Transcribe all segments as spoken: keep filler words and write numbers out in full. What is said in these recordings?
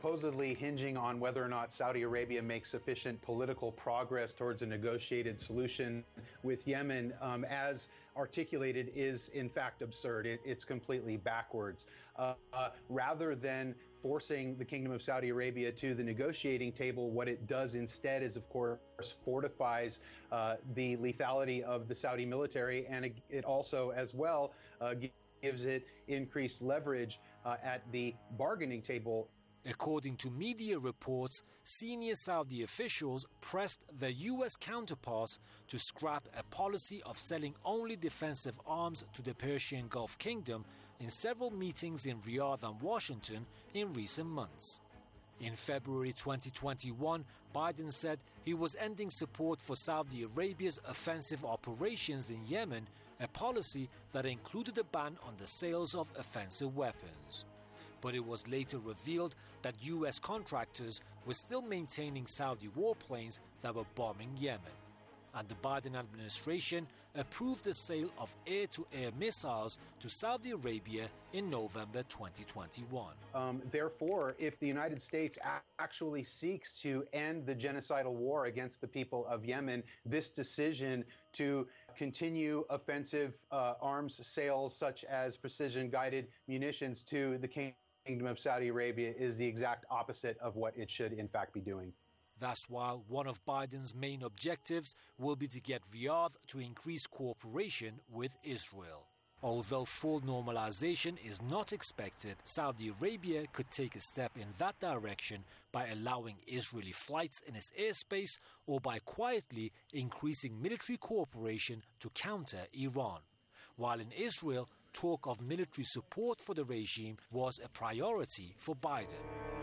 supposedly hinging on whether or not Saudi Arabia makes sufficient political progress towards a negotiated solution with Yemen, um, as articulated, is in fact absurd. It, it's completely backwards. Uh, uh, rather than forcing the Kingdom of Saudi Arabia to the negotiating table, what it does instead is, of course, fortifies uh, the lethality of the Saudi military, and it, it also, as well, uh, gives it increased leverage uh, at the bargaining table. According to media reports, senior Saudi officials pressed their U S counterparts to scrap a policy of selling only defensive arms to the Persian Gulf Kingdom in several meetings in Riyadh and Washington in recent months. In February twenty twenty-one, Biden said he was ending support for Saudi Arabia's offensive operations in Yemen, a policy that included a ban on the sales of offensive weapons. But it was later revealed that U S contractors were still maintaining Saudi warplanes that were bombing Yemen. And the Biden administration approved the sale of air-to-air missiles to Saudi Arabia in November twenty twenty-one. Um, therefore, if the United States a- actually seeks to end the genocidal war against the people of Yemen, this decision to continue offensive uh, arms sales such as precision-guided munitions to the Kingdom of Saudi Arabia is the exact opposite of what it should, in fact, be doing. That's why one of Biden's main objectives will be to get Riyadh to increase cooperation with Israel. Although full normalization is not expected, Saudi Arabia could take a step in that direction by allowing Israeli flights in its airspace or by quietly increasing military cooperation to counter Iran. While in Israel, talk of military support for the regime was a priority for Biden.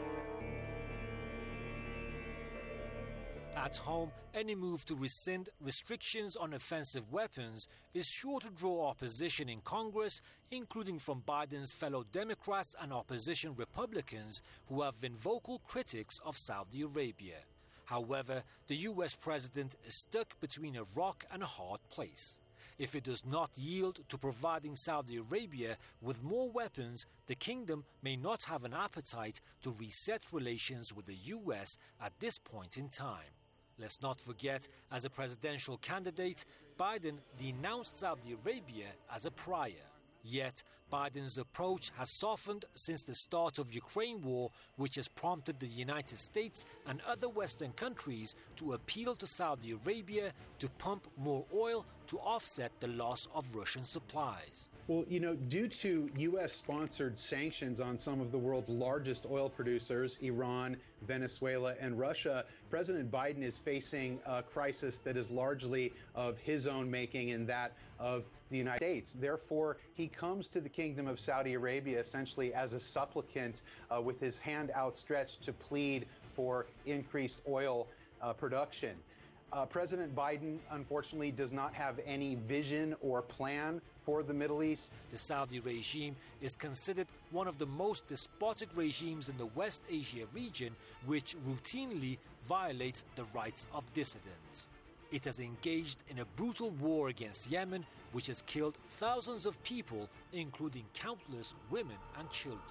At home, any move to rescind restrictions on offensive weapons is sure to draw opposition in Congress, including from Biden's fellow Democrats and opposition Republicans who have been vocal critics of Saudi Arabia. However, the U S president is stuck between a rock and a hard place. If it does not yield to providing Saudi Arabia with more weapons, the kingdom may not have an appetite to reset relations with the U S at this point in time. Let's not forget, as a presidential candidate, Biden denounced Saudi Arabia as a pariah. Yet, Biden's approach has softened since the start of Ukraine war, which has prompted the United States and other Western countries to appeal to Saudi Arabia to pump more oil to offset the loss of Russian supplies. Well, you know, due to U S-sponsored sanctions on some of the world's largest oil producers, Iran, Venezuela, and Russia, President Biden is facing a crisis that is largely of his own making and that of the United States. Therefore, he comes to the Kingdom of Saudi Arabia essentially as a supplicant uh, with his hand outstretched to plead for increased oil uh, production. Uh, President Biden, unfortunately, does not have any vision or plan for the Middle East. The Saudi regime is considered one of the most despotic regimes in the West Asia region, which routinely violates the rights of dissidents. It has engaged in a brutal war against Yemen, which has killed thousands of people, including countless women and children.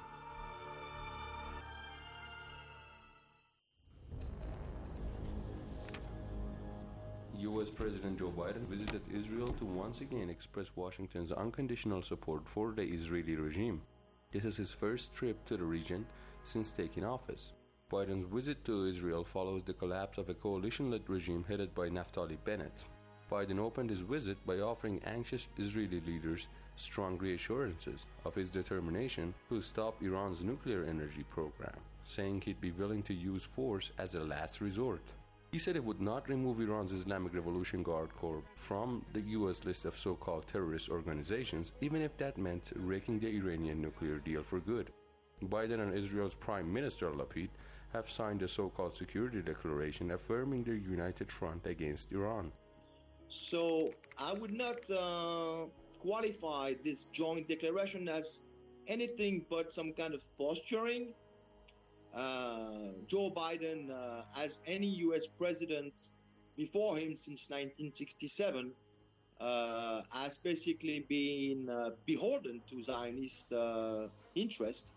U S President Joe Biden visited Israel to once again express Washington's unconditional support for the Israeli regime. This is his first trip to the region since taking office. Biden's visit to Israel follows the collapse of a coalition-led regime headed by Naftali Bennett. Biden opened his visit by offering anxious Israeli leaders strong reassurances of his determination to stop Iran's nuclear energy program, saying he'd be willing to use force as a last resort. He said he would not remove Iran's Islamic Revolution Guard Corps from the U S list of so-called terrorist organizations, even if that meant wrecking the Iranian nuclear deal for good. Biden and Israel's Prime Minister Lapid have signed a so-called security declaration affirming their united front against Iran. So I would not uh, qualify this joint declaration as anything but some kind of posturing. Uh, Joe Biden, uh, as any U S president before him since nineteen sixty-seven, uh, has basically been uh, beholden to Zionist uh, interest.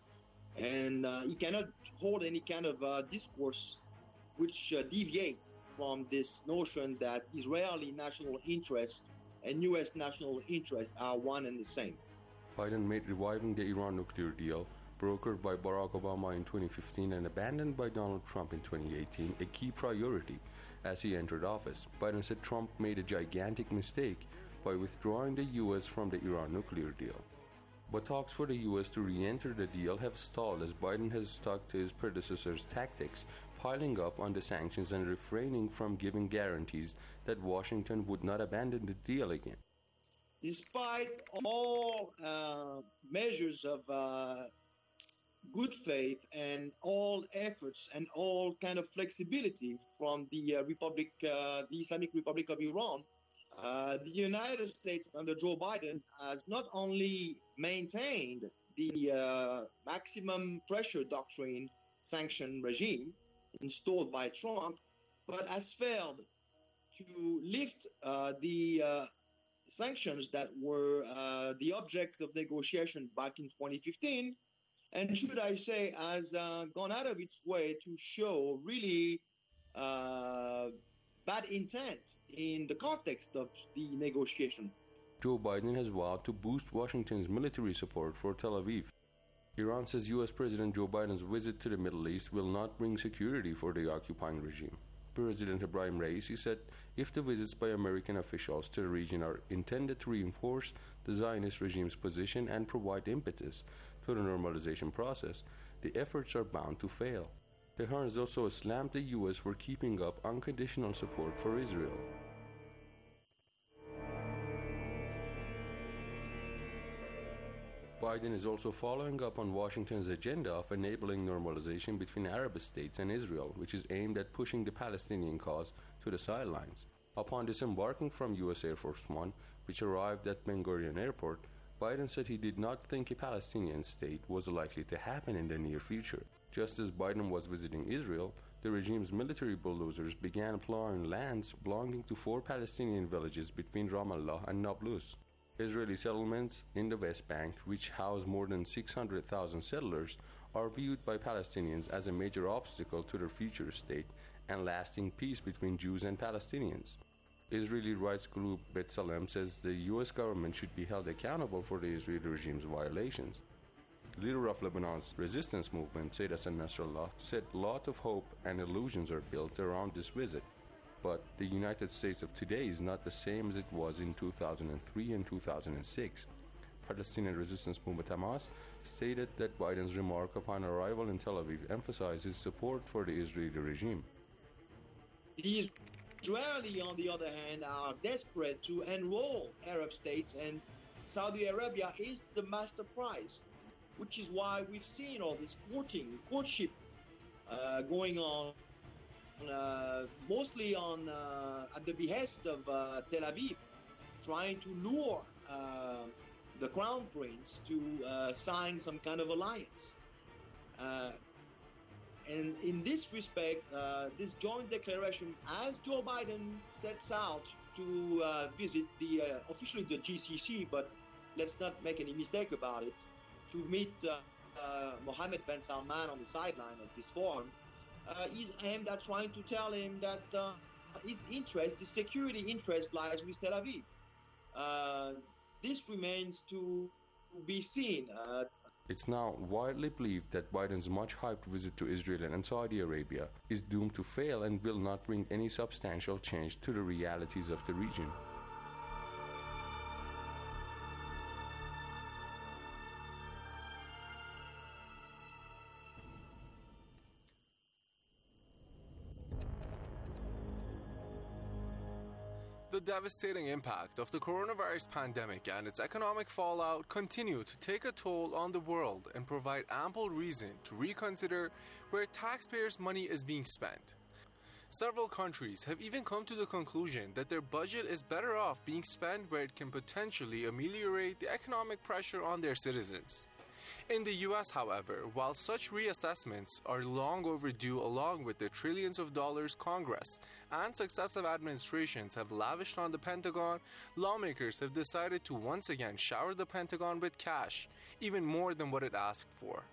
and uh, he cannot hold any kind of uh, discourse which uh, deviate from this notion that Israeli national interest and U S national interest are one and the same. Biden made reviving the Iran nuclear deal, brokered by Barack Obama in twenty fifteen and abandoned by Donald Trump in twenty eighteen, a key priority as he entered office. Biden said Trump made a gigantic mistake by withdrawing the U S from the Iran nuclear deal. But talks for the U S to re-enter the deal have stalled as Biden has stuck to his predecessor's tactics, piling up on the sanctions and refraining from giving guarantees that Washington would not abandon the deal again. Despite all uh, measures of uh, good faith and all efforts and all kind of flexibility from the uh, Republic, uh, the Islamic Republic of Iran, uh, the United States under Joe Biden has not only maintained the uh, maximum pressure doctrine sanction regime installed by Trump, but has failed to lift uh, the uh, sanctions that were uh, the object of negotiation back in twenty fifteen, and should I say, has uh, gone out of its way to show really uh, bad intent in the context of the negotiation. Joe Biden has vowed to boost Washington's military support for Tel Aviv. Iran says U S President Joe Biden's visit to the Middle East will not bring security for the occupying regime. President Ebrahim Raisi said if the visits by American officials to the region are intended to reinforce the Zionist regime's position and provide impetus to the normalization process, the efforts are bound to fail. Tehran has also slammed the U S for keeping up unconditional support for Israel. Biden is also following up on Washington's agenda of enabling normalization between Arab states and Israel, which is aimed at pushing the Palestinian cause to the sidelines. Upon disembarking from U S Air Force One, which arrived at Ben Gurion Airport, Biden said he did not think a Palestinian state was likely to happen in the near future. Just as Biden was visiting Israel, the regime's military bulldozers began plowing lands belonging to four Palestinian villages between Ramallah and Nablus. Israeli settlements in the West Bank, which house more than six hundred thousand settlers, are viewed by Palestinians as a major obstacle to their future state and lasting peace between Jews and Palestinians. Israeli rights group B'Tselem says the U S government should be held accountable for the Israeli regime's violations. The leader of Lebanon's resistance movement, Sayyid Hassan Nasrallah, said a lot of hope and illusions are built around this visit. But the United States of today is not the same as it was in two thousand three and two thousand six. Palestinian resistance movement Hamas stated that Biden's remark upon arrival in Tel Aviv emphasizes support for the Israeli regime. The Israeli, on the other hand, are desperate to enroll Arab states, and Saudi Arabia is the master prize, which is why we've seen all this courting, courtship uh, going on. Uh, mostly on uh, at the behest of uh, Tel Aviv, trying to lure uh, the crown prince to uh, sign some kind of alliance. Uh, and in this respect, uh, this joint declaration, as Joe Biden sets out to uh, visit the uh, officially the G C C, but let's not make any mistake about it, to meet uh, uh, Mohammed bin Salman on the sideline of this forum. Uh, is aimed at trying to tell him that uh, his interest, his security interest, lies with Tel Aviv. Uh, this remains to be seen. Uh, it's now widely believed that Biden's much-hyped visit to Israel and Saudi Arabia is doomed to fail and will not bring any substantial change to the realities of the region. The devastating impact of the coronavirus pandemic and its economic fallout continue to take a toll on the world and provide ample reason to reconsider where taxpayers' money is being spent. Several countries have even come to the conclusion that their budget is better off being spent where it can potentially ameliorate the economic pressure on their citizens. In the U S, however, while such reassessments are long overdue along with the trillions of dollars Congress and successive administrations have lavished on the Pentagon, lawmakers have decided to once again shower the Pentagon with cash, even more than what it asked for.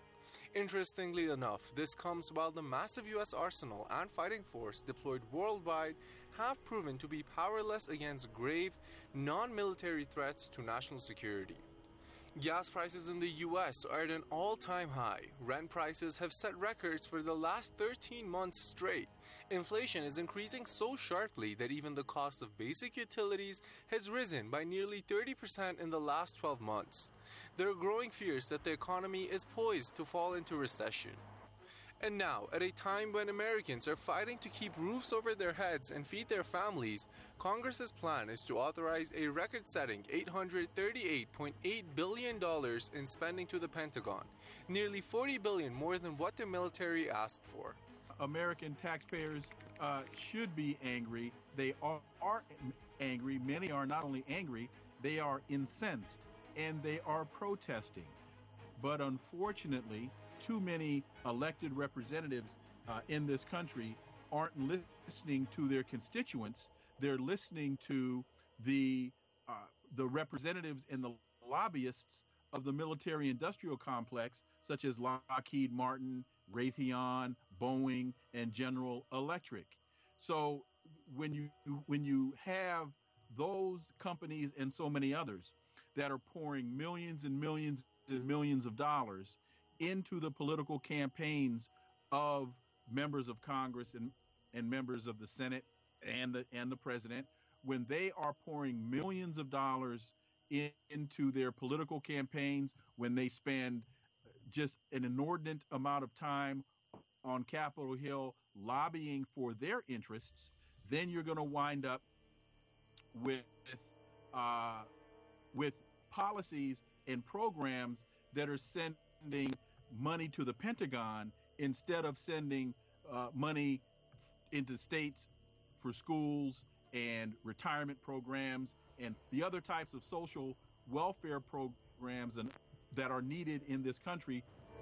Interestingly enough, this comes while the massive U S arsenal and fighting force deployed worldwide have proven to be powerless against grave, non-military threats to national security. Gas prices in the U S are at an all-time high. Rent prices have set records for the last thirteen months straight. Inflation is increasing so sharply that even the cost of basic utilities has risen by nearly thirty percent in the last twelve months. There are growing fears that the economy is poised to fall into recession. And now, at a time when Americans are fighting to keep roofs over their heads and feed their families, Congress's plan is to authorize a record-setting eight hundred thirty-eight point eight billion dollars in spending to the Pentagon, nearly forty billion dollars more than what the military asked for. American taxpayers uh, should be angry. They are, are angry. Many are not only angry, they are incensed, and they are protesting. But unfortunately, too many elected representatives uh, in this country aren't listening to their constituents. They're listening to the uh, the representatives and the lobbyists of the military-industrial complex, such as Lockheed Martin, Raytheon, Boeing, and General Electric. So when you when you have those companies and so many others that are pouring millions and millions and millions of dollars into the political campaigns of members of Congress and, and members of the Senate and the and the president, when they are pouring millions of dollars in, into their political campaigns, when they spend just an inordinate amount of time on Capitol Hill lobbying for their interests, then you're going to wind up with uh, with policies and programs that are sending money to the Pentagon instead of sending uh, money into states for schools and retirement programs and the other types of social welfare programs and that are needed in this country.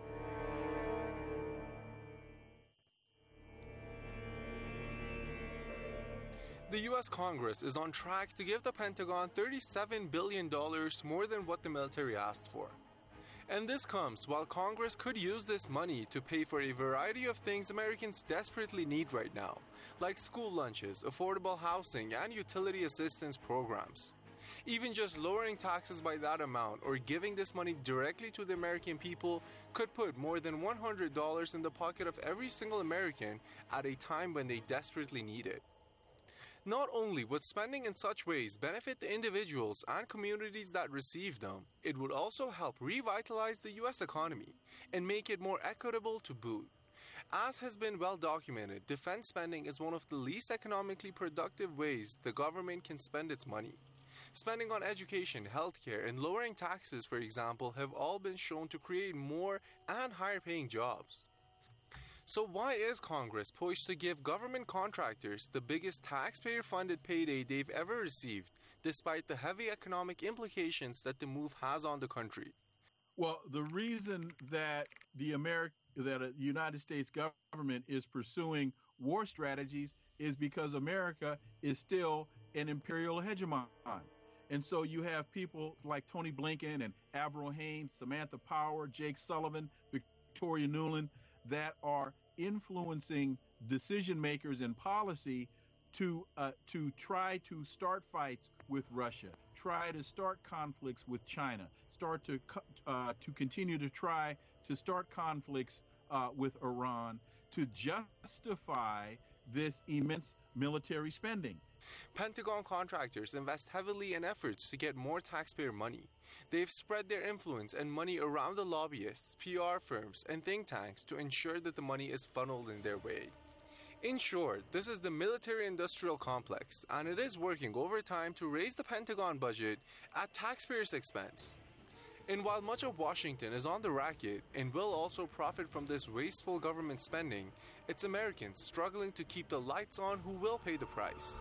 The U S Congress is on track to give the Pentagon thirty-seven billion dollars more than what the military asked for. And this comes while Congress could use this money to pay for a variety of things Americans desperately need right now, like school lunches, affordable housing, and utility assistance programs. Even just lowering taxes by that amount or giving this money directly to the American people could put more than one hundred dollars in the pocket of every single American at a time when they desperately need it. Not only would spending in such ways benefit the individuals and communities that receive them, it would also help revitalize the U S economy and make it more equitable to boot. As has been well documented, defense spending is one of the least economically productive ways the government can spend its money. Spending on education, healthcare, and lowering taxes, for example, have all been shown to create more and higher-paying jobs. So why is Congress poised to give government contractors the biggest taxpayer-funded payday they've ever received, despite the heavy economic implications that the move has on the country? Well, the reason that the Ameri- that the United States government is pursuing war strategies is because America is still an imperial hegemon. And so you have people like Tony Blinken and Avril Haines, Samantha Power, Jake Sullivan, Victoria Nuland, that are influencing decision makers in policy to uh, to try to start fights with Russia, try to start conflicts with China, start to uh, to continue to try to start conflicts uh, with Iran to justify this immense military spending. Pentagon contractors invest heavily in efforts to get more taxpayer money. They've spread their influence and money around the lobbyists, P R firms, and think tanks to ensure that the money is funneled in their way. In short, this is the military-industrial complex, and it is working overtime to raise the Pentagon budget at taxpayers' expense. And while much of Washington is on the racket and will also profit from this wasteful government spending, it's Americans struggling to keep the lights on who will pay the price.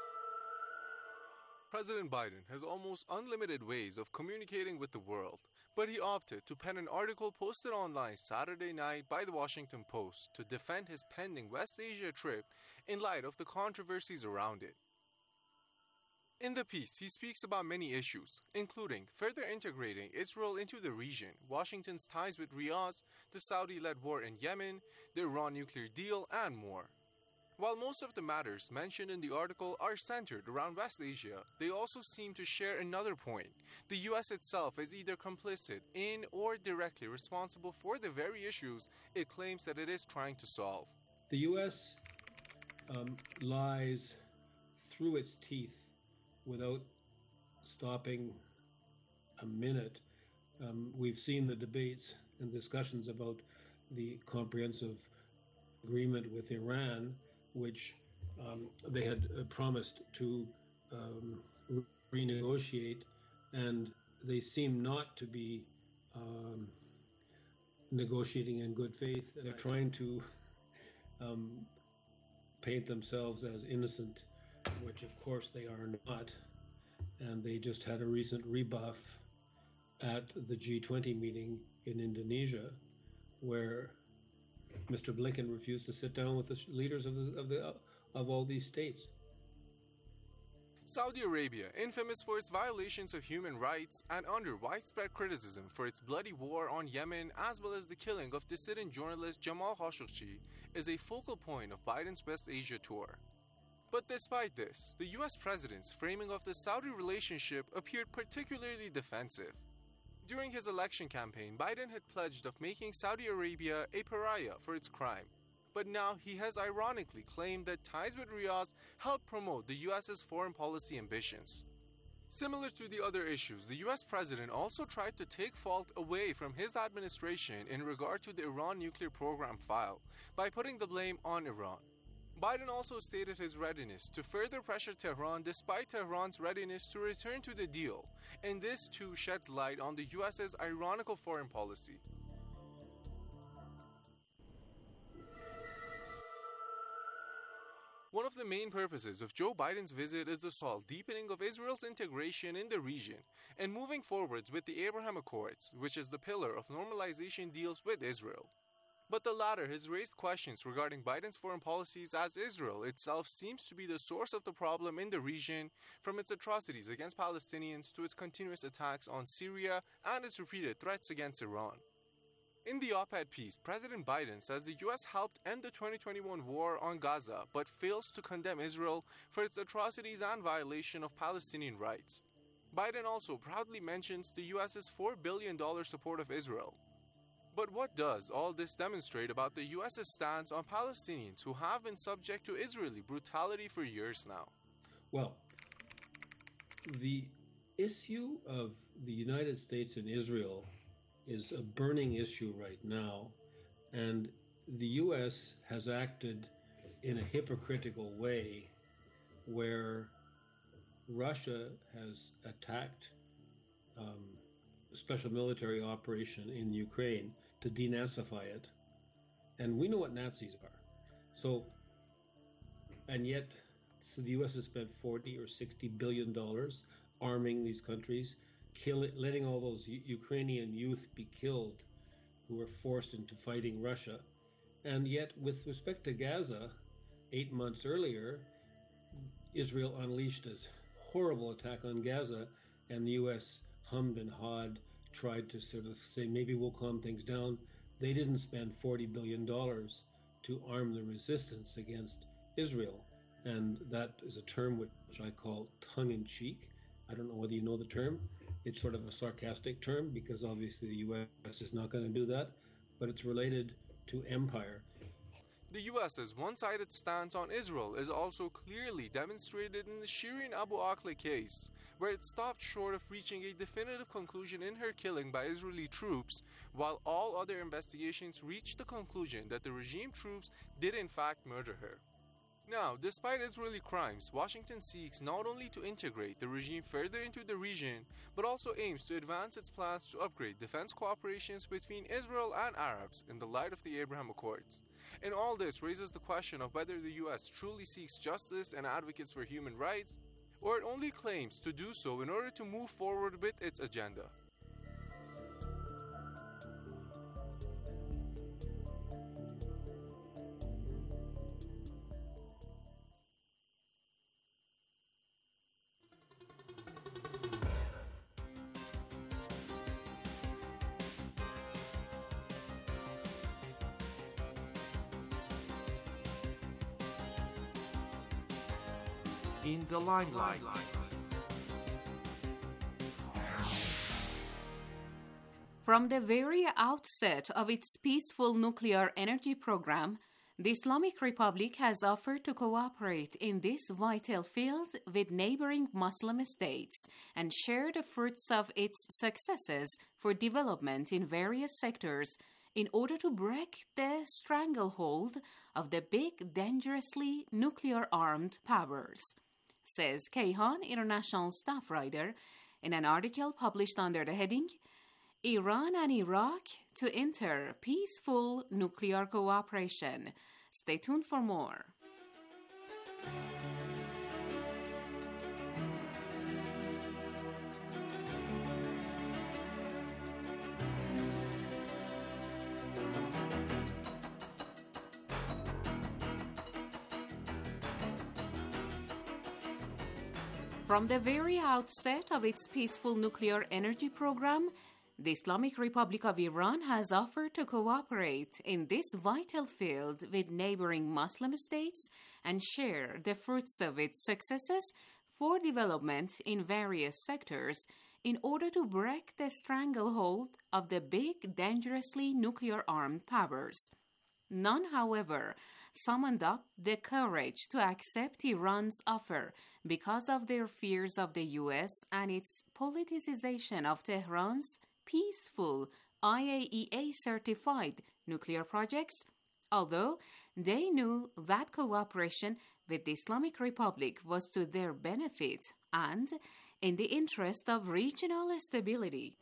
President Biden has almost unlimited ways of communicating with the world, but he opted to pen an article posted online Saturday night by the Washington Post to defend his pending West Asia trip in light of the controversies around it. In the piece, he speaks about many issues, including further integrating Israel into the region, Washington's ties with Riyadh, the Saudi-led war in Yemen, the Iran nuclear deal, and more. While most of the matters mentioned in the article are centered around West Asia, they also seem to share another point. The U S itself is either complicit in or directly responsible for the very issues it claims that it is trying to solve. The U S um, lies through its teeth without stopping a minute. Um, we've seen the debates and discussions about the comprehensive agreement with Iran, which um, they had uh, promised to um, re- renegotiate, and they seem not to be um, negotiating in good faith. They're trying to um, paint themselves as innocent, which of course they are not, and they just had a recent rebuff at the G twenty meeting in Indonesia, where Mister Blinken refused to sit down with the leaders of the, of the of all these states. Saudi Arabia, infamous for its violations of human rights and under widespread criticism for its bloody war on Yemen as well as the killing of dissident journalist Jamal Khashoggi, is a focal point of Biden's West Asia tour. But despite this, the U S president's framing of the Saudi relationship appeared particularly defensive. During his election campaign, Biden had pledged of making Saudi Arabia a pariah for its crime. But now he has ironically claimed that ties with Riyadh help promote the U S's foreign policy ambitions. Similar to the other issues, the U S president also tried to take fault away from his administration in regard to the Iran nuclear program file by putting the blame on Iran. Biden also stated his readiness to further pressure Tehran despite Tehran's readiness to return to the deal, and this too sheds light on the U S's ironical foreign policy. One of the main purposes of Joe Biden's visit is the sole deepening of Israel's integration in the region and moving forwards with the Abraham Accords, which is the pillar of normalization deals with Israel. But the latter has raised questions regarding Biden's foreign policies, as Israel itself seems to be the source of the problem in the region, from its atrocities against Palestinians to its continuous attacks on Syria and its repeated threats against Iran. In the op-ed piece, President Biden says the U S helped end the twenty twenty-one war on Gaza, but fails to condemn Israel for its atrocities and violation of Palestinian rights. Biden also proudly mentions the U S's four billion dollars support of Israel. But what does all this demonstrate about the U S's stance on Palestinians who have been subject to Israeli brutality for years now? Well, the issue of the United States and Israel is a burning issue right now, and the U S has acted in a hypocritical way where Russia has attacked um, a special military operation in Ukraine to denazify it, and we know what Nazis are. So, and yet, so the U S has spent forty or sixty billion dollars arming these countries, kill, letting all those U- Ukrainian youth be killed who were forced into fighting Russia. And yet, with respect to Gaza, eight months earlier, Israel unleashed a horrible attack on Gaza, and the U S hummed and hawed, tried to sort of say, maybe we'll calm things down. They didn't spend forty billion dollars to arm the resistance against Israel. And that is a term which I call tongue-in-cheek. I don't know whether you know the term. It's sort of a sarcastic term because obviously the U S is not going to do that, but it's related to empire. The U S's one-sided stance on Israel is also clearly demonstrated in the Shireen Abu Akleh case, where it stopped short of reaching a definitive conclusion in her killing by Israeli troops, while all other investigations reached the conclusion that the regime troops did in fact murder her. Now, despite Israeli crimes, Washington seeks not only to integrate the regime further into the region, but also aims to advance its plans to upgrade defense cooperations between Israel and Arabs in the light of the Abraham Accords. And all this raises the question of whether the U S truly seeks justice and advocates for human rights, or it only claims to do so in order to move forward with its agenda. in the limelight. From the very outset of its peaceful nuclear energy program, the Islamic Republic has offered to cooperate in this vital field with neighboring Muslim states and share the fruits of its successes for development in various sectors in order to break the stranglehold of the big, dangerously nuclear-armed powers, says Kayhan international staff writer in an article published under the heading Iran and Iraq to enter peaceful nuclear cooperation. Stay tuned for more. From the very outset of its peaceful nuclear energy program, the Islamic Republic of Iran has offered to cooperate in this vital field with neighboring Muslim states and share the fruits of its successes for development in various sectors in order to break the stranglehold of the big, dangerously nuclear-armed powers. None, however, summoned up the courage to accept Iran's offer because of their fears of the U S and its politicization of Tehran's peaceful I A E A-certified nuclear projects, although they knew that cooperation with the Islamic Republic was to their benefit and in the interest of regional stability.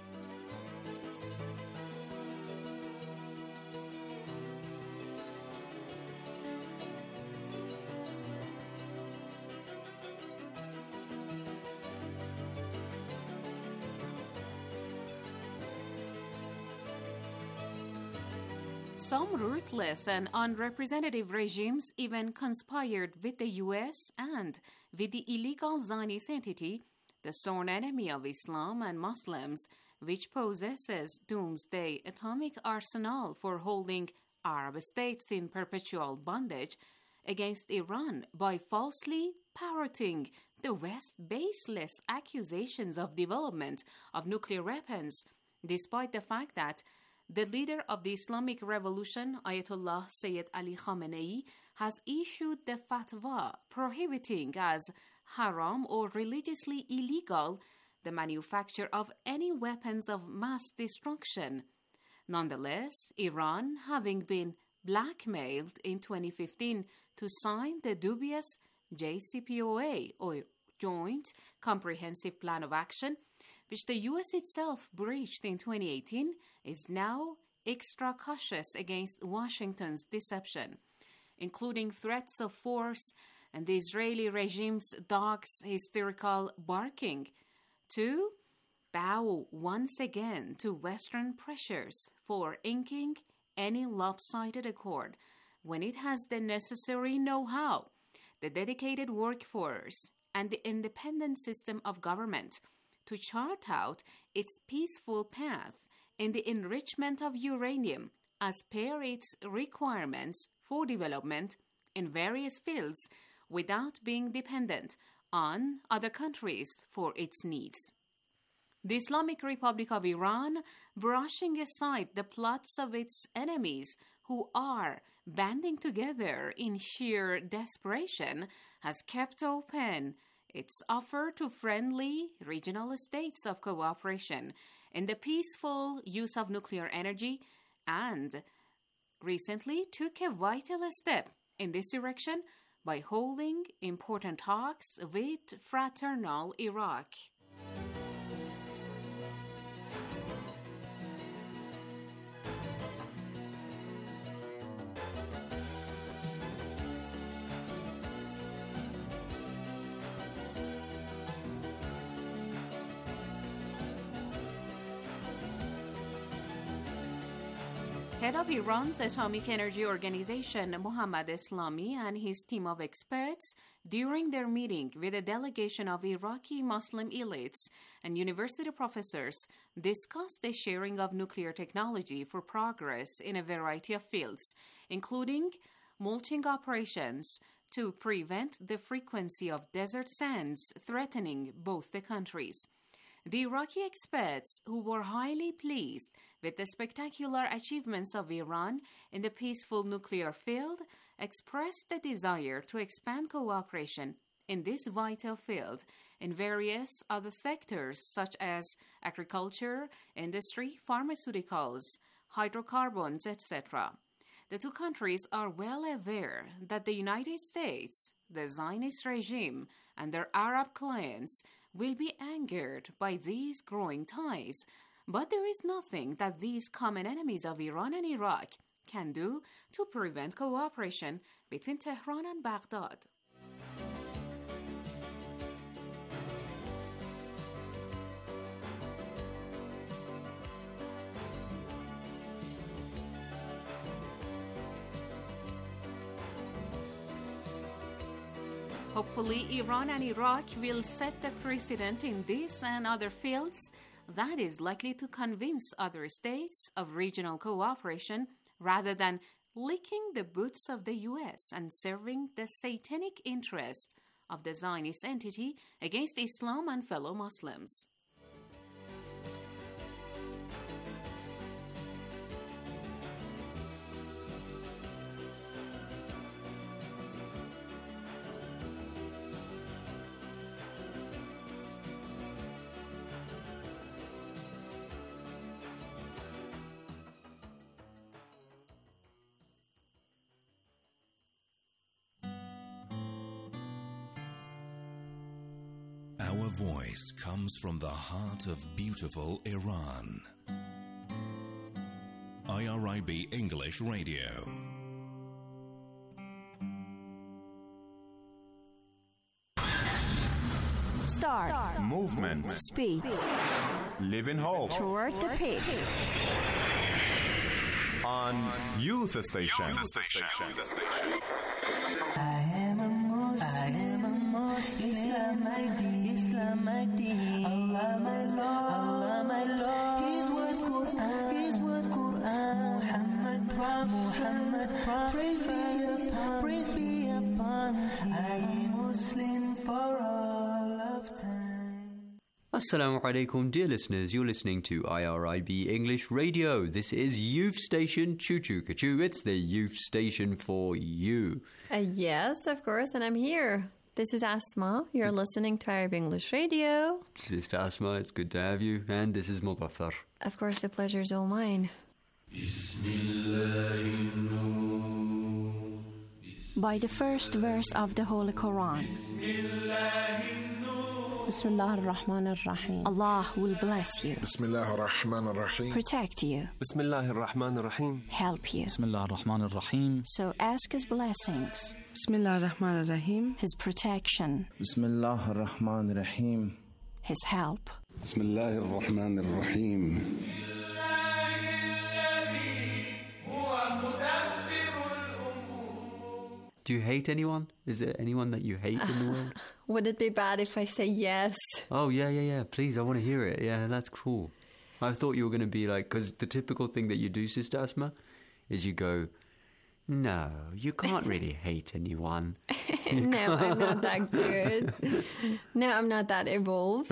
Some ruthless and unrepresentative regimes even conspired with the U S and with the illegal Zionist entity, the sworn enemy of Islam and Muslims, which possesses doomsday atomic arsenal for holding Arab states in perpetual bondage, against Iran by falsely parroting the West's baseless accusations of development of nuclear weapons, despite the fact that the leader of the Islamic Revolution, Ayatollah Sayyid Ali Khamenei, has issued the fatwa prohibiting as haram or religiously illegal the manufacture of any weapons of mass destruction. Nonetheless, Iran, having been blackmailed in twenty fifteen to sign the dubious J C P O A, or Joint Comprehensive Plan of Action, which the U S itself breached in twenty eighteen, is now extra cautious against Washington's deception, including threats of force and the Israeli regime's dog's hysterical barking, to bow once again to Western pressures for inking any lopsided accord when it has the necessary know-how, the dedicated workforce, and the independent system of government to chart out its peaceful path in the enrichment of uranium as per its requirements for development in various fields without being dependent on other countries for its needs. The Islamic Republic of Iran, brushing aside the plots of its enemies who are banding together in sheer desperation, has kept open its offer to friendly regional states of cooperation in the peaceful use of nuclear energy, and recently took a vital step in this direction by holding important talks with fraternal Iraq. Head of Iran's Atomic Energy Organization, Mohammad Eslami, and his team of experts, during their meeting with a delegation of Iraqi Muslim elites and university professors, discussed the sharing of nuclear technology for progress in a variety of fields, including mulching operations to prevent the frequency of desert sands threatening both the countries. The Iraqi experts, who were highly pleased with the spectacular achievements of Iran in the peaceful nuclear field, expressed the desire to expand cooperation in this vital field in various other sectors such as agriculture, industry, pharmaceuticals, hydrocarbons, et cetera. The two countries are well aware that the United States, the Zionist regime, and their Arab clients will be angered by these growing ties, but there is nothing that these common enemies of Iran and Iraq can do to prevent cooperation between Tehran and Baghdad. Hopefully, Iran and Iraq will set the precedent in this and other fields that is likely to convince other states of regional cooperation rather than licking the boots of the U S and serving the satanic interest of the Zionist entity against Islam and fellow Muslims. Our voice comes from the heart of beautiful Iran. I R I B English Radio. Start. Start. Movement. Speed. Live in hope. Toward the peak. On Youth Station. Youth Station. I am a Muslim. I am a Muslim. Islam my deen. Islam my deen. Allah my Lord. Allah my Lord. His word Quran. His word Quran. Muhammad Prophet. Muhammad Prophet. Praise be upon. Praise be upon. I am Muslim for all of time. Assalamu alaikum, dear listeners. You're listening to I R I B English Radio. This is Youth Station Choo Choo Kachoo. It's the Youth Station for you. Uh, yes, of course, and I'm here. This is Asma. You're listening to I R I B English Radio. Sister Asma, it's good to have you. And this is Mudathar. Of course, the pleasure is all mine. By the first verse of the Holy Quran. Bismillah ar-Rahman ar-Rahim. Allah will bless you. Bismillah ar-Rahman ar-Rahim. Protect you. Bismillah ar-Rahman ar-Rahim. Help you. Bismillah ar-Rahman ar-Rahim. So ask His blessings. Bismillah ar-Rahman ar-Rahim. His protection. Bismillah ar-Rahman ar-Rahim. His help. Bismillah ar-Rahman ar-Rahim. Do you hate anyone? Is there anyone that you hate in the world? Would it be bad if I say yes? Oh, yeah, yeah, yeah. Please, I want to hear it. Yeah, that's cool. I thought you were going to be like, because the typical thing that you do, Sister Asma, is you go, no, you can't really hate anyone. No, I'm not that good. No, I'm not that evolved.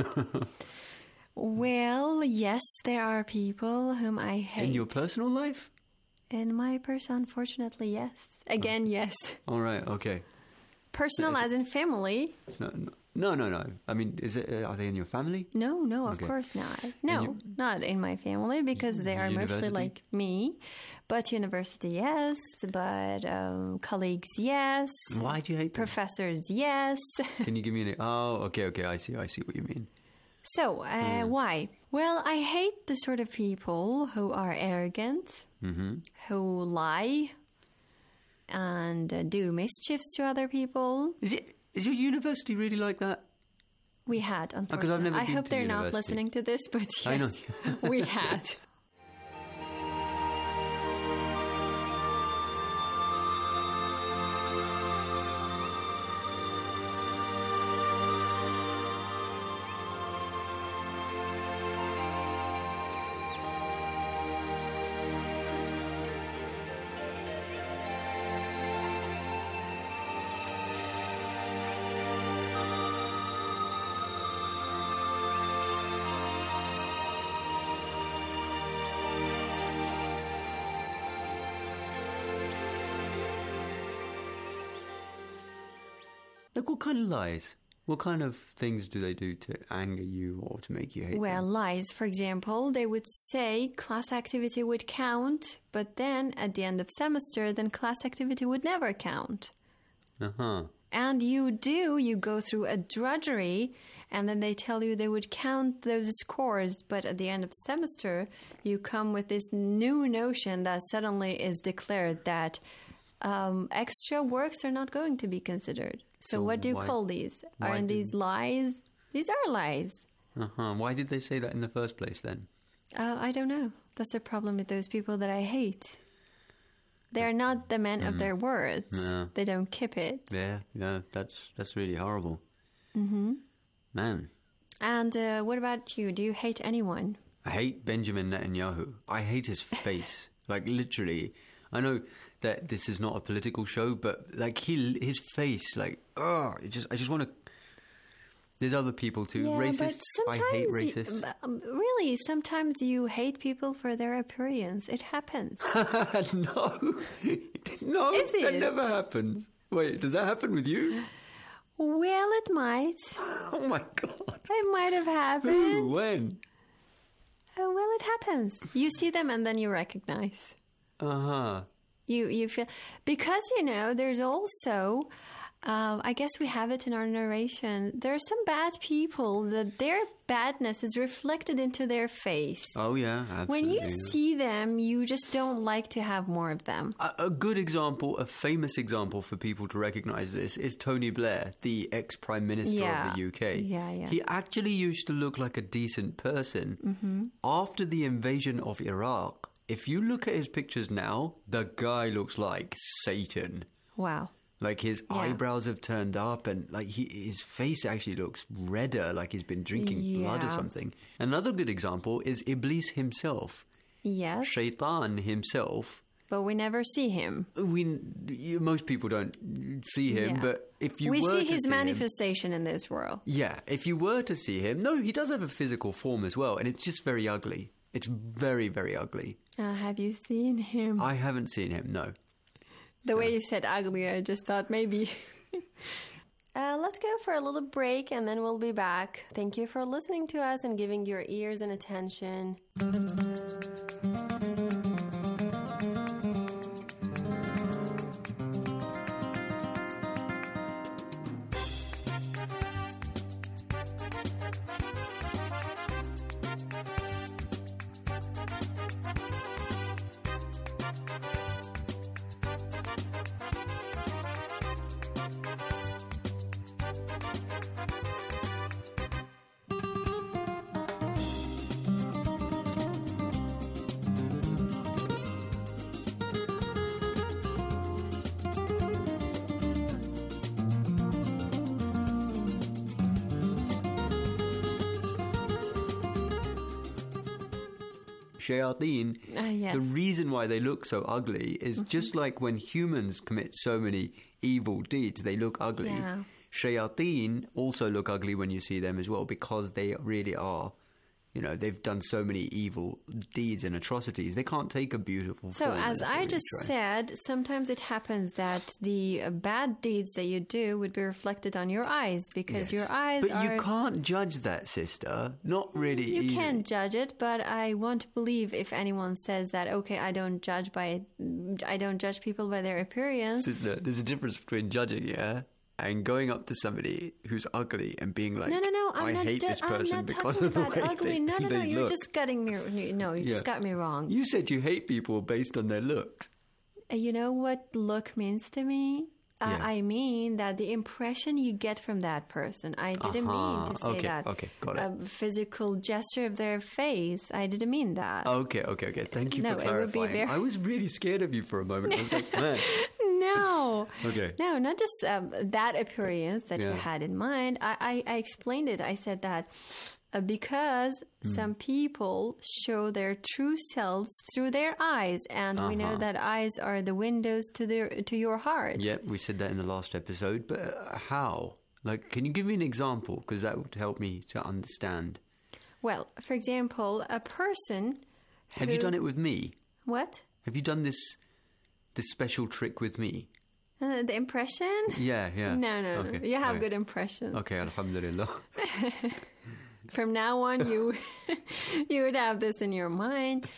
Well, yes, there are people whom I hate. In your personal life? In my person, unfortunately, yes. Again, oh. Yes. All right, okay. Personal no, as in family? It's not, no, no, no. I mean, is it? Uh, are they in your family? No, no, of okay. course not. No, you, not in my family because they are university? mostly like me. But university, yes. But um, colleagues, yes. Why do you hate them? Professors, yes. Can you give me an... Oh, okay, okay. I see, I see what you mean. So, uh, yeah. Why? Well, I hate the sort of people who are arrogant, mm-hmm. who lie, and uh, do mischiefs to other people. Is it? Is your university really like that? We had, unfortunately. Because I've never I been hope to they're university. not listening to this, but yes, I know. We had. Like, what kind of lies? What kind of things do they do to anger you or to make you hate Well, them? lies, for example, they would say class activity would count, but then at the end of semester, then class activity would never count. Uh-huh. And you do, you go through a drudgery, and then they tell you they would count those scores, but at the end of semester, you come with this new notion that suddenly is declared that um, extra works are not going to be considered. So, So what do you why- call these? why Aren't these did- lies? These are lies. Uh-huh. Why did they say that in the first place then? Uh, I don't know. That's the problem with those people that I hate. They're not the men of Mm. their words. Yeah. They don't keep it. Yeah, yeah, that's that's really horrible. hmm Man, And uh, what about you? Do you hate anyone? I hate Benjamin Netanyahu. I hate his face. Like, literally. I know that this is not a political show, but, like, he, his face, like, oh, it just, I just want to... There's other people too. Yeah, Racists. but I hate sometimes you- racists. um, really, sometimes you hate people for their appearance. It happens. no. No, Is that it? never happens. Wait, does that happen with you? Well, it might. Oh my God. It might have Who? happened. When? Oh, well, it happens. You see them and then you recognize. Uh-huh. You you feel because you know there's also um, I guess we have it in our narration. There are some bad people that their badness is reflected into their face. Oh, yeah, absolutely. When you see them, you just don't like to have more of them. A, a good example, a famous example for people to recognise this is Tony Blair, the ex-Prime Minister Yeah. of the U K. Yeah, yeah. He actually used to look like a decent person. Mm-hmm. After the invasion of Iraq, if you look at his pictures now, the guy looks like Satan. Wow. Like, his Yeah. eyebrows have turned up and, like, he, his face actually looks redder, like he's been drinking blood or Yeah. something. Another good example is Iblis himself. Yes. Shaitan himself. But we never see him. We you, most people don't see him, Yeah. but if you we were see to his see him, manifestation in this world. yeah, if you were to see him, no, he does have a physical form as well, and it's just very ugly. It's very, very ugly. Uh, have you seen him? I haven't seen him. No. The way you said ugly, I just thought maybe. uh, let's go for a little break and then we'll be back. Thank you for listening to us and giving your ears and attention. Shayateen, Ah, yes. the reason why they look so ugly is just like when humans commit so many evil deeds, they look ugly. Yeah. Shayateen also look ugly when you see them as well because they really are, you know, they've done so many evil deeds and atrocities. They can't take a beautiful So, form as unless they I really just try. said, sometimes it happens that the uh, bad deeds that you do would be reflected on your eyes because Yes. your eyes But are. you can't judge that, sister. Not really. You easy. can judge it, but I won't believe if anyone says that. Okay, I don't judge by, I don't judge people by their appearance. Sister, there's a difference between judging, yeah, and going up to somebody who's ugly and being like, no, no, no. I'm I not. hate ju- this I'm person not because talking of the about way ugly. they, no, no, no. they You're look. just getting me. No, you just Yeah. got me wrong. You said you hate people based on their looks. Uh, You know what look means to me? Uh, Yeah. I mean that the impression you get from that person. I didn't Uh-huh. mean to say Okay, that. okay, got it. A physical gesture of their face. I didn't mean that. Okay, okay, okay. Thank you No, for it would be clarifying. very- I was really scared of you for a moment. I was like, man. No. Okay. No, not just um, that appearance that you Yeah. had in mind. I, I, I explained it. I said that uh, because Hmm. some people show their true selves through their eyes, and we know Uh-huh. that eyes are the windows to their to your heart. Yep, we said that in the last episode. But uh, how? Like, can you give me an example? Because that would help me to understand. Well, for example, a person. Have you who- done it with me? What? Have you done this this special trick with me? Uh, the impression? Yeah, yeah. No, no, okay. no. You have okay. good impression. Okay, alhamdulillah. From now on, you you would have this in your mind.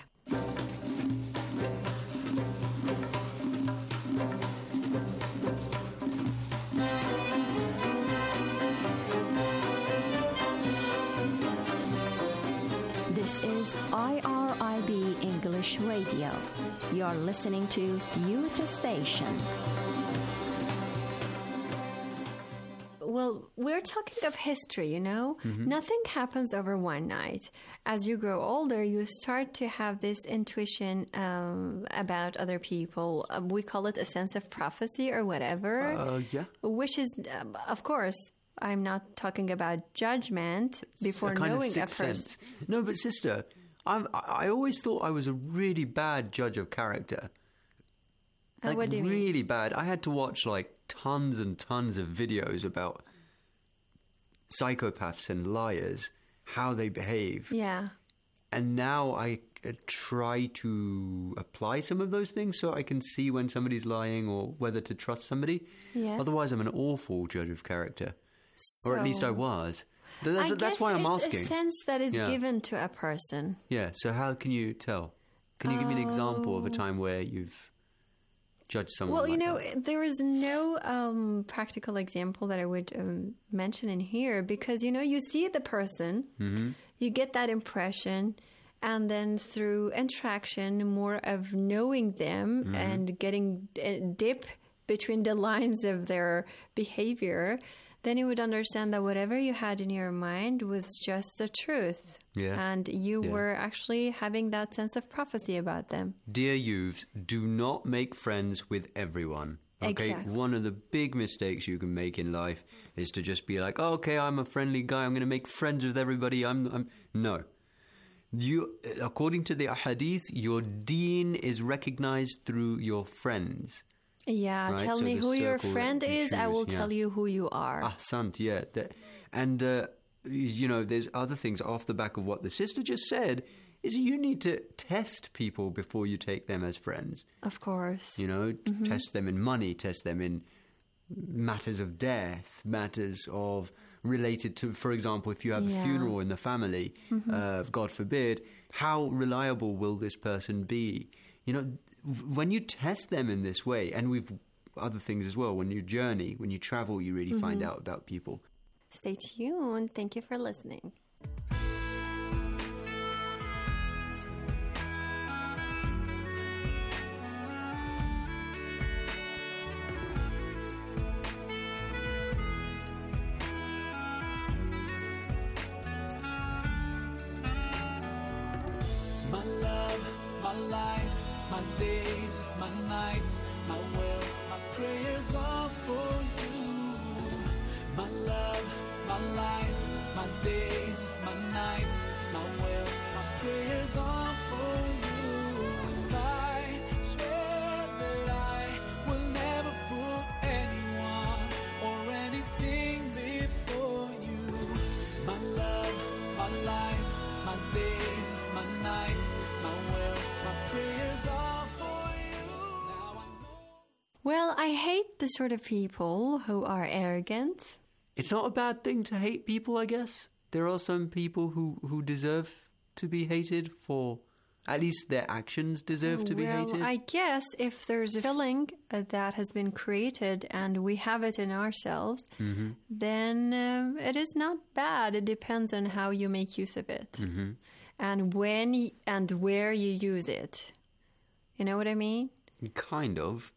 This is I R I B English Radio. You're listening to Youth Station. Well, we're talking of history, you know? Mm-hmm. Nothing happens over one night. As you grow older, you start to have this intuition um, about other people. Um, we call it a sense of prophecy or whatever. Uh, yeah. Which is, um, of course, I'm not talking about judgment before a kind knowing of a sixth person. sense. No, but sister, I'm, I always thought I was a really bad judge of character. Like, uh, what do you mean? Really bad. I had to watch like tons and tons of videos about psychopaths and liars, how they behave. Yeah. And now I uh, try to apply some of those things so I can see when somebody's lying or whether to trust somebody. Yes. Otherwise, I'm an awful judge of character. So, or at least I was. That's, I that's guess why I'm it's asking. a sense that is Yeah. given to a person. Yeah, so how can you tell? Can you give me an example of a Oh. time where you've judged someone Well, you like know, that? there is no um, practical example that I would um, mention in here because, you know, you see the person, Mm-hmm. you get that impression, and then through interaction, more of knowing them Mm-hmm. and getting a dip between the lines of their behavior, then you would understand that whatever you had in your mind was just the truth. Yeah. And you Yeah. were actually having that sense of prophecy about them. Dear youths, do not make friends with everyone. Okay, Exactly. one of the big mistakes you can make in life is to just be like, oh, okay, I'm a friendly guy. I'm going to make friends with everybody. I'm, I'm no. You, according to the hadith, your deen is recognized through your friends. Yeah, Right, tell so me the who your circle that friend you is. I choose, will yeah. tell you who you are. Ahsant, yeah. That, and, uh, you know, there's other things off the back of what the sister just said, is you need to test people before you take them as friends. Of course. You know, t- Mhm. test them in money, test them in matters of death, matters of related to, for example, if you have Yeah. a funeral in the family, Mhm. uh, God forbid, how reliable will this person be? You know, w- when you test them in this way, and we've other things as well, when you journey, when you travel, you really find Mhm. out about people. Stay tuned. Thank you for listening. My love, my life, my days, my nights, my wealth, my prayers are for you. My love, my life, my days, my nights, my wealth, my prayers are for you. And I swear that I will never put anyone or anything before you. My love, my life, my days, my nights, my wealth, my prayers are for you. Now I know. Well, I hate the sort of people who are arrogant. It's not a bad thing to hate people, I guess. There are some people who, who deserve to be hated for, at least their actions deserve to be well, hated. I guess if there's a feeling uh, that has been created and we have it in ourselves, Mm-hmm. then um, it is not bad. It depends on how you make use of it Mm-hmm. and when y- and where you use it. You know what I mean? Kind of.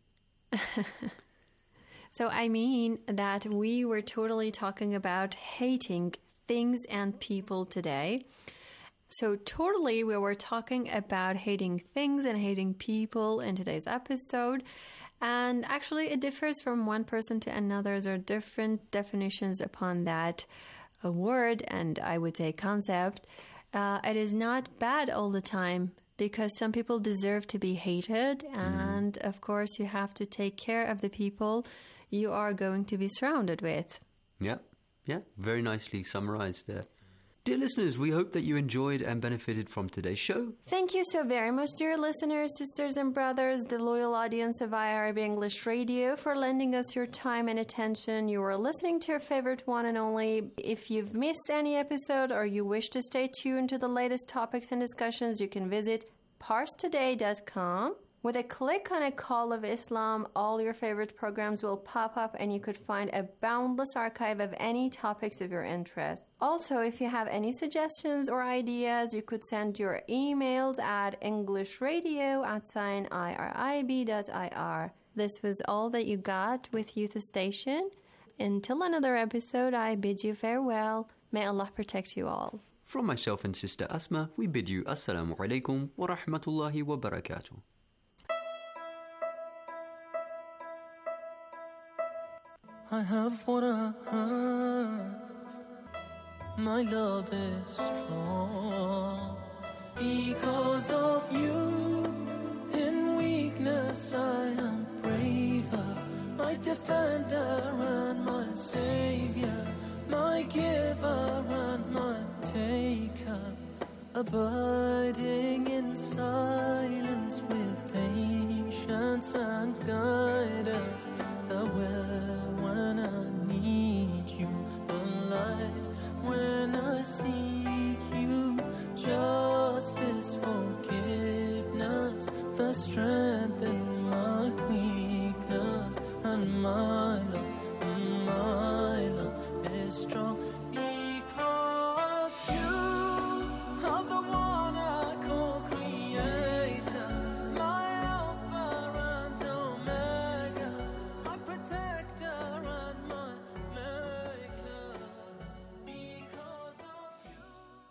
So I mean that we were totally talking about hating things and people today. So totally we were talking about hating things and hating people in today's episode. And actually it differs from one person to another. There are different definitions upon that uh, word and I would say concept. Uh, it is not bad all the time because some people deserve to be hated. And of course you have to take care of the people you are going to be surrounded with. Yeah, yeah. Very nicely summarized there. Dear listeners, we hope that you enjoyed and benefited from today's show. Thank you so very much, dear listeners, sisters and brothers, the loyal audience of I R I B English Radio, for lending us your time and attention. You are listening to your favorite one and only. If you've missed any episode or you wish to stay tuned to the latest topics and discussions, you can visit pars today dot com. With a click on a Call of Islam, all your favorite programs will pop up and you could find a boundless archive of any topics of your interest. Also, if you have any suggestions or ideas, you could send your emails at englishradio at sign irib dot ir. This was all that you got with Youth Station. Until another episode, I bid you farewell. May Allah protect you all. From myself and Sister Asma, we bid you Assalamu alaikum wa rahmatullahi wa barakatuh. I have what I have. My love is strong because of you. In weakness I am braver. My defender and my savior, my giver and my taker. Abiding in silence with patience and guidance. Aware when I need you, the light when I seek you, justice, forgiveness, the strength in my weakness, and my love, my love is strong because you are the one I call creator, my Alpha and Omega, my protector and my maker, because of you.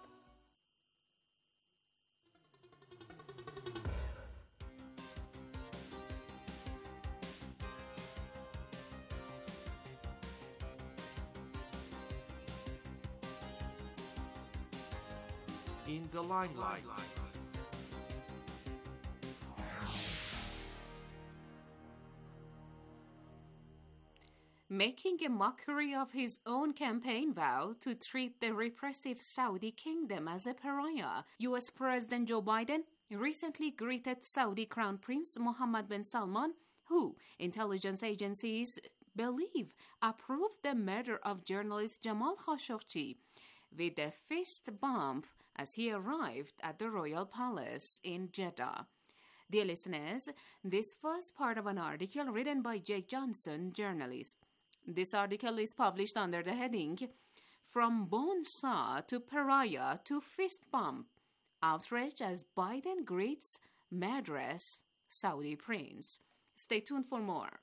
In the limelight. Making a mockery of his own campaign vow to treat the repressive Saudi kingdom as a pariah, U S President Joe Biden recently greeted Saudi Crown Prince Mohammed bin Salman, who intelligence agencies believe approved the murder of journalist Jamal Khashoggi, with a fist bump as he arrived at the royal palace in Jeddah. Dear listeners, this was part of an article written by Jake Johnson, journalist. This article is published under the heading, From Bone Saw to Pariah to Fist Bump, Outrage as Biden Greets Murderous Saudi Prince. Stay tuned for more.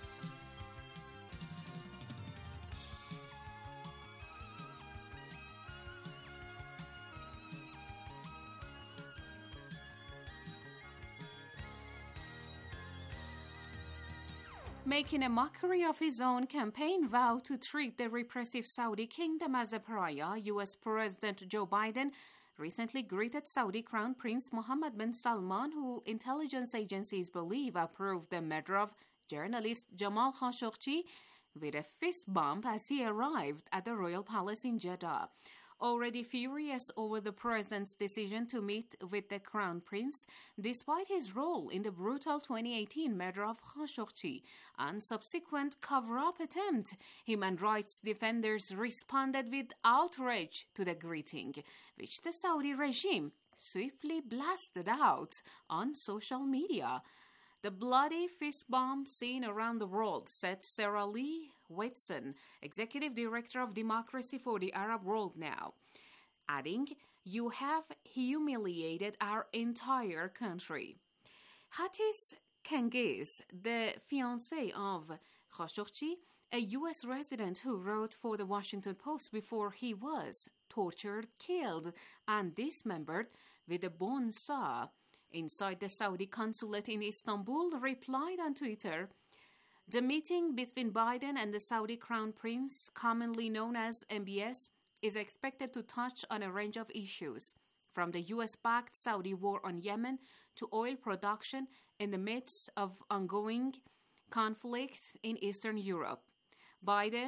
Making a mockery of his own campaign vow to treat the repressive Saudi kingdom as a pariah, U S President Joe Biden recently greeted Saudi Crown Prince Mohammed bin Salman, who intelligence agencies believe approved the murder of journalist Jamal Khashoggi, with a fist bump as he arrived at the royal palace in Jeddah. Already furious over the president's decision to meet with the crown prince, despite his role in the brutal twenty eighteen murder of Khashoggi and subsequent cover-up attempt, human rights defenders responded with outrage to the greeting, which the Saudi regime swiftly blasted out on social media. The bloody fist bump seen around the world, said Sarah Lee Whitson, Executive Director of Democracy for the Arab World Now, adding, "You have humiliated our entire country." Hatis Cengiz, the fiancé of Khashoggi, a U S resident who wrote for the Washington Post before he was tortured, killed, and dismembered with a bone saw inside the Saudi consulate in Istanbul, replied on Twitter, "The meeting between Biden and the Saudi Crown Prince, commonly known as M B S, is expected to touch on a range of issues, from the U S-backed Saudi war on Yemen to oil production in the midst of ongoing conflict in Eastern Europe. Biden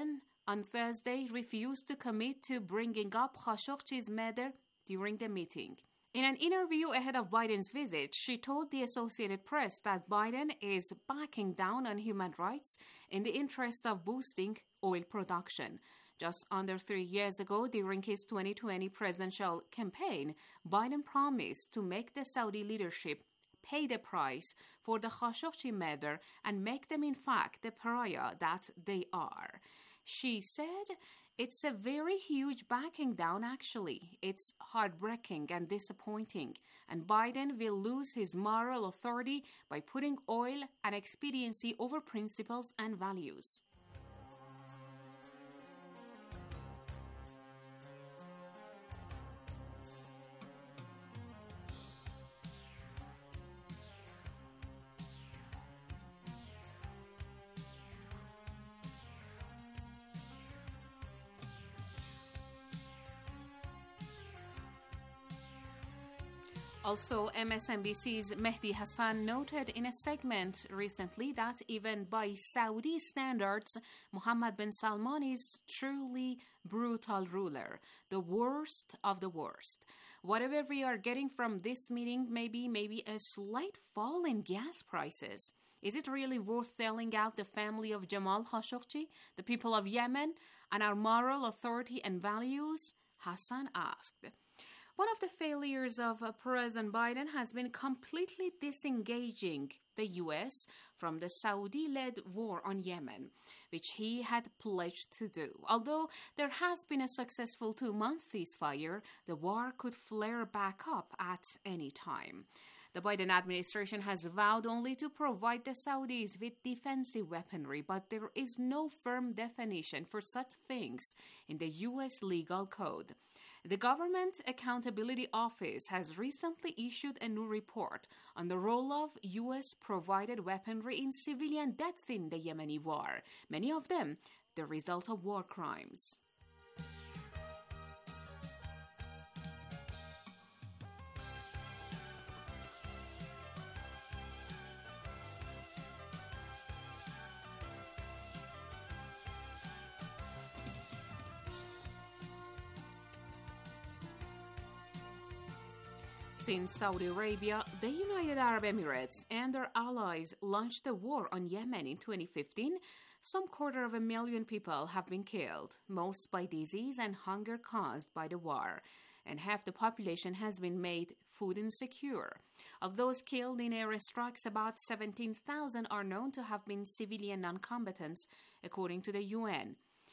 on Thursday refused to commit to bringing up Khashoggi's murder during the meeting. In an interview ahead of Biden's visit, she told the Associated Press that Biden is backing down on human rights in the interest of boosting oil production. Just under three years ago, during his twenty twenty presidential campaign, Biden promised to make the Saudi leadership pay the price for the Khashoggi murder and make them, in fact, the pariah that they are. She said, "It's a very huge backing down, actually. It's heartbreaking and disappointing, and Biden will lose his moral authority by putting oil and expediency over principles and values." Also, M S N B C's Mehdi Hassan noted in a segment recently that even by Saudi standards, Mohammed bin Salman is truly brutal ruler, the worst of the worst. Whatever we are getting from this meeting may be maybe a slight fall in gas prices. Is it really worth selling out the family of Jamal Khashoggi, the people of Yemen, and our moral authority and values? Hassan asked. One of the failures of President Biden has been completely disengaging the U S from the Saudi-led war on Yemen, which he had pledged to do. Although there has been a successful two-month ceasefire, the war could flare back up at any time. The Biden administration has vowed only to provide the Saudis with defensive weaponry, but there is no firm definition for such things in the U S legal code. The Government Accountability Office has recently issued a new report on the role of U S-provided weaponry in civilian deaths in the Yemeni war, many of them the result of war crimes. Since Saudi Arabia, the United Arab Emirates, and their allies launched the war on Yemen in twenty fifteen, some quarter of a million people have been killed, most by disease and hunger caused by the war, and half the population has been made food insecure. Of those killed in airstrikes, about seventeen thousand are known to have been civilian non-combatants, according to the U N.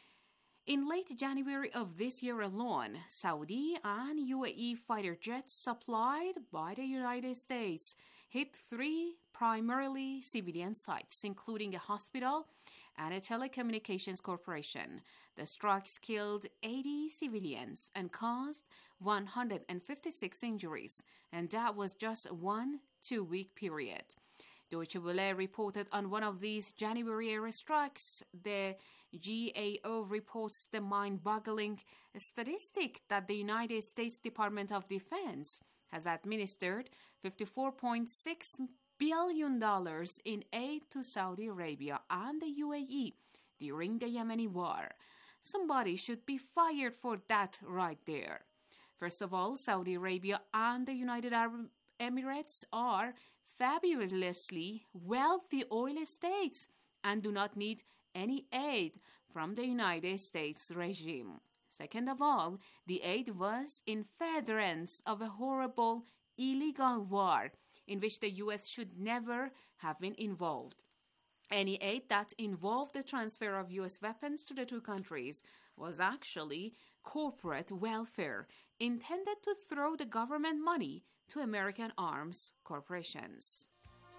In late January of this year alone, Saudi and U A E fighter jets supplied by the United States hit three primarily civilian sites, including a hospital and a telecommunications corporation. The strikes killed eighty civilians and caused one hundred fifty-six injuries, and that was just one two-week period. Deutsche Welle reported on one of these January airstrikes. The G A O reports the mind-boggling statistic that the United States Department of Defense has administered fifty-four point six billion dollars in aid to Saudi Arabia and the U A E during the Yemeni war. Somebody should be fired for that right there. First of all, Saudi Arabia and the United Arab Emirates are fabulously wealthy oil states and do not need any aid from the United States regime. Second of all, the aid was in furtherance of a horrible, illegal war in which the U S should never have been involved. Any aid that involved the transfer of U S weapons to the two countries was actually corporate welfare, intended to throw the government money to American arms corporations.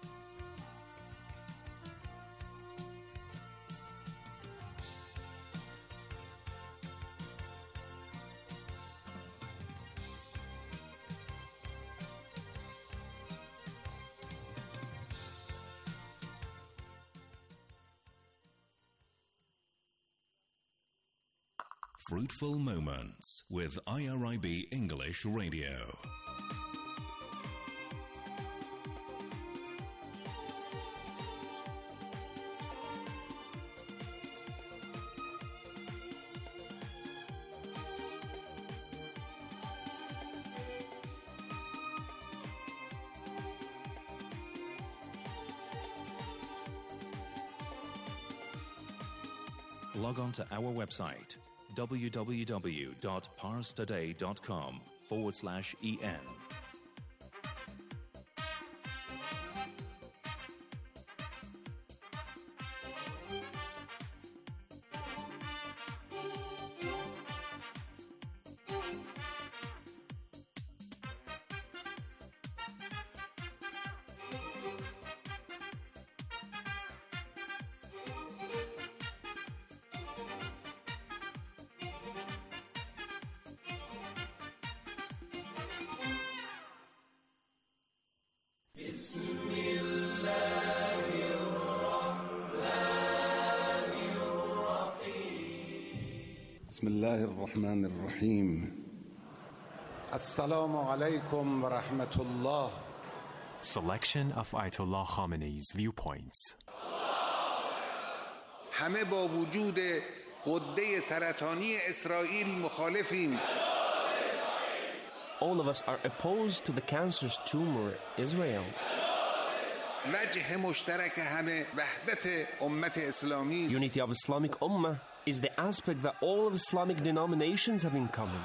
Fruitful Moments with I R I B English Radio. log on to our website www.parstoday.com forward slash en. بسم الله الرحمن الرحيم السلام عليكم ورحمة الله. Selection of Ayatollah Khamenei's viewpoints. همه با وجود غده سرطانی اسرائیل مخالفیم. All of us are opposed to the cancerous tumor Israel. وجه مشترک همه وحدت امت اسلامی. Unity of Islamic Ummah is the aspect that all of Islamic denominations have in common.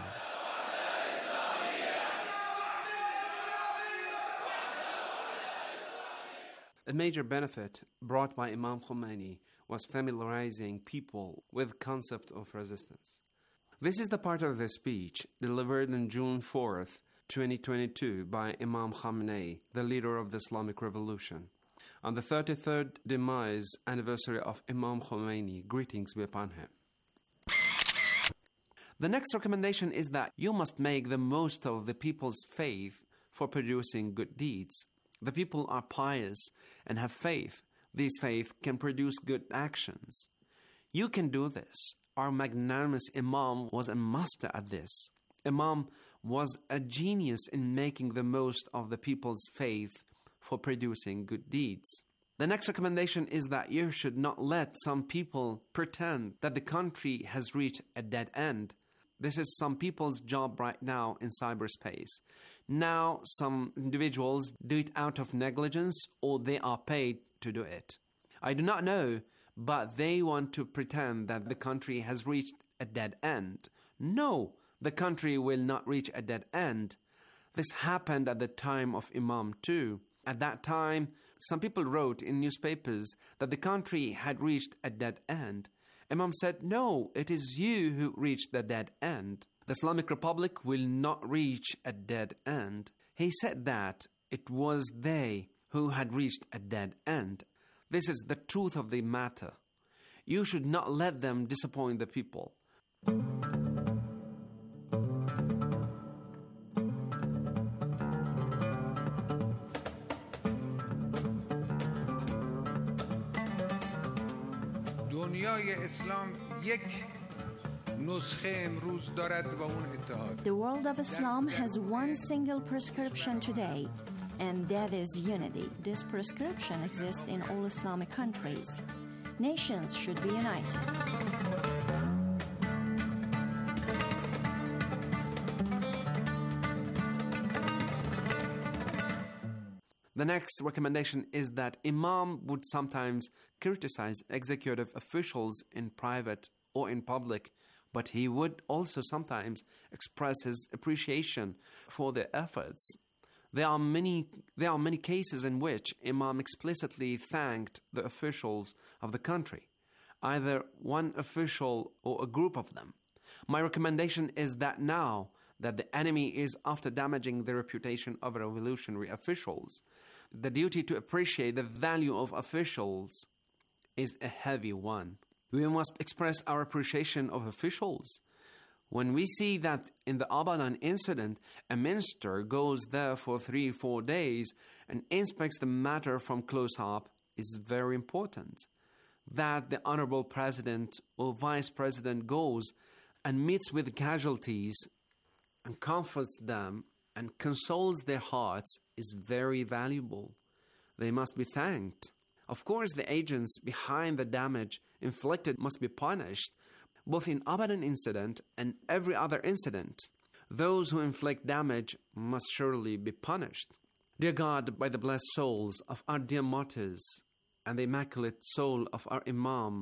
A major benefit brought by Imam Khomeini was familiarizing people with the concept of resistance. This is the part of the speech delivered on June fourth, twenty twenty-two by Imam Khamenei, the leader of the Islamic Revolution. On the thirty-third demise anniversary of Imam Khomeini, greetings be upon him. The next recommendation is that you must make the most of the people's faith for producing good deeds. The people are pious and have faith. This faith can produce good actions. You can do this. Our magnanimous Imam was a master at this. Imam was a genius in making the most of the people's faith for producing good deeds. The next recommendation is that you should not let some people pretend that the country has reached a dead end. This is some people's job right now in cyberspace. Now some individuals do it out of negligence or they are paid to do it. I do not know, but they want to pretend that the country has reached a dead end. No, the country will not reach a dead end. This happened at the time of Imam too. At that time, some people wrote in newspapers that the country had reached a dead end. Imam said, no, it is you who reached the dead end. The Islamic Republic will not reach a dead end. He said that it was they who had reached a dead end. This is the truth of the matter. You should not let them disappoint the people. دنیای اسلام یک نسخه امروز دارد و اون اتحاد. The world of Islam has one single prescription today, and that is unity. This prescription exists in all Islamic countries. Nations should be united. The next recommendation is that Imam would sometimes criticize executive officials in private or in public, but he would also sometimes express his appreciation for their efforts. There are many, there are many cases in which Imam explicitly thanked the officials of the country, either one official or a group of them. My recommendation is that now that the enemy is after damaging the reputation of revolutionary officials, the duty to appreciate the value of officials is a heavy one. We must express our appreciation of officials. When we see that in the Abadan incident, a minister goes there for three, four days and inspects the matter from close up, is very important. That the honorable president or vice president goes and meets with casualties and comforts them and consoles their hearts is very valuable. They must be thanked. Of course, the agents behind the damage inflicted must be punished, both in Abadan incident and every other incident. Those who inflict damage must surely be punished. Dear God, by the blessed souls of our dear martyrs and the immaculate soul of our Imam,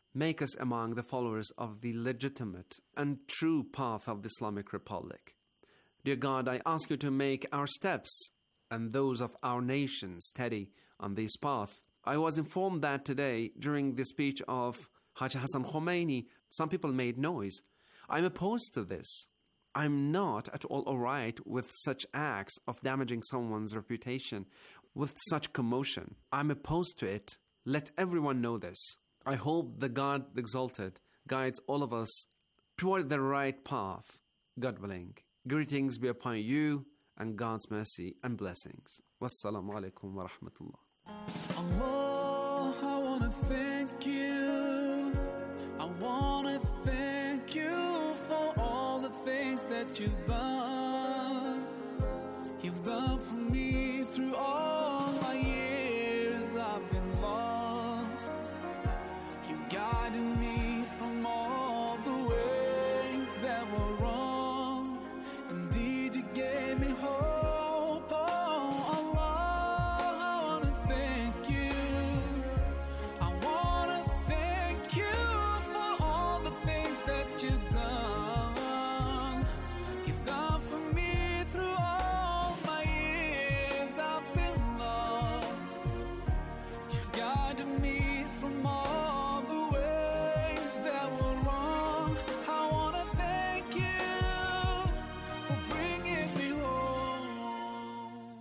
make us among the followers of the legitimate and true path of the Islamic Republic. Dear God, I ask you to make our steps and those of our nation steady on this path. I was informed that today, during the speech of Hajj Hassan Khomeini, some people made noise. I'm opposed to this. I'm not at all all right with such acts of damaging someone's reputation, with such commotion. I'm opposed to it. Let everyone know this. I hope the God Exalted guides all of us toward the right path, God willing. Greetings be upon you and God's mercy and blessings. Wassalamu alaikum wa rahmatullah. Allah, I want to thank you. I want to thank you for all the things that you've done. You've done for me through all my years I've been lost. You guided me from all the ways that were wrong. Indeed, you gave me hope. Oh, Allah, I want to thank you. I want to thank you for all the things that you've done. You've done for me through all my years I've been lost. You've guided me from all the ways that were wrong. I want to thank you for bringing me home.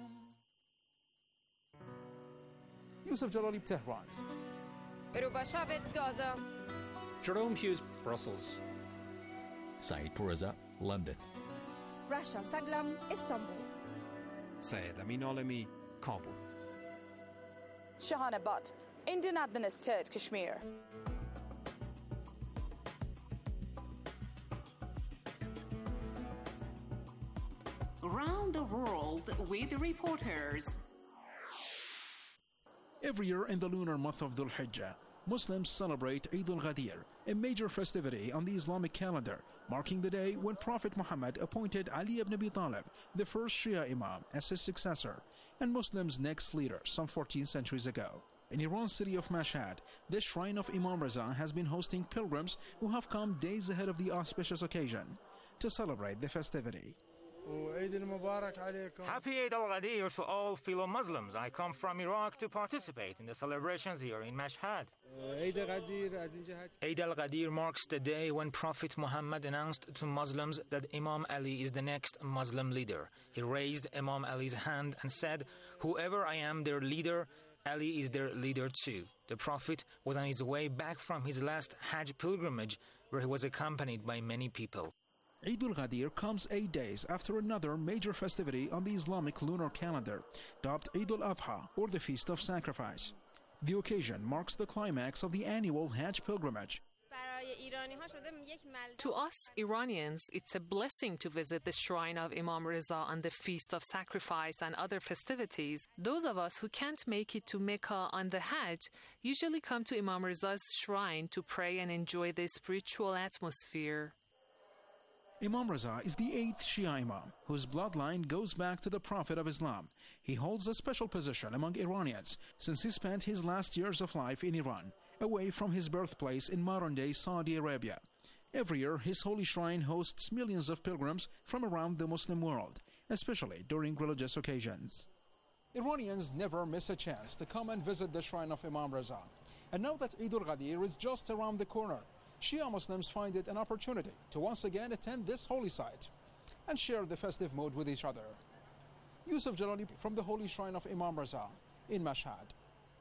Yusuf Jalali, Tehran. Rubashabit, Gaza. Jerome Hughes, Brussels. Saeed Pourreza, London. Rasha Saglam, Istanbul. Syed Amin Alami, Kabul. Shahana Butt, Indian administered Kashmir. Around the world with reporters. Every year in the lunar month of Dhul Hijjah, Muslims celebrate Eid al-Ghadir, a major festivity on the Islamic calendar, marking the day when Prophet Muhammad appointed Ali ibn Abi Talib, the first Shia Imam, as his successor, and Muslims' next leader some fourteen centuries ago. In Iran's city of Mashhad, the shrine of Imam Reza has been hosting pilgrims who have come days ahead of the auspicious occasion to celebrate the festivity. Happy Eid al-Ghadir to all fellow Muslims. I come from Iraq to participate in the celebrations here in Mashhad. Eid al-Ghadir marks the day when Prophet Muhammad announced to Muslims that Imam Ali is the next Muslim leader. He raised Imam Ali's hand and said, "Whoever I am their leader, Ali is their leader too." The Prophet was on his way back from his last Hajj pilgrimage, where he was accompanied by many people. Eid al-Ghadir comes eight days after another major festivity on the Islamic lunar calendar, dubbed Eid al-Adha, or the Feast of Sacrifice. The occasion marks the climax of the annual Hajj pilgrimage. To us Iranians, it's a blessing to visit the shrine of Imam Reza on the Feast of Sacrifice and other festivities. Those of us who can't make it to Mecca on the Hajj usually come to Imam Reza's shrine to pray and enjoy the spiritual atmosphere. Imam Reza is the eighth Shia Imam, whose bloodline goes back to the Prophet of Islam. He holds a special position among Iranians since he spent his last years of life in Iran, away from his birthplace in modern-day Saudi Arabia. Every year, his holy shrine hosts millions of pilgrims from around the Muslim world, especially during religious occasions. Iranians never miss a chance to come and visit the shrine of Imam Reza. And now that Eid al-Ghadir is just around the corner, Shia Muslims find it an opportunity to once again attend this holy site and share the festive mood with each other. Yusuf Jalali from the Holy Shrine of Imam Reza in Mashhad.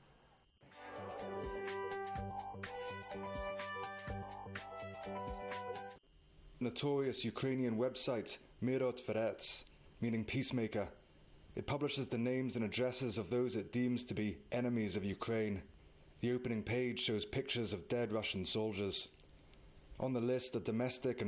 Notorious Ukrainian website Mirot Verets, meaning peacemaker. It publishes the names and addresses of those it deems to be enemies of Ukraine. The opening page shows pictures of dead Russian soldiers. On the list are domestic and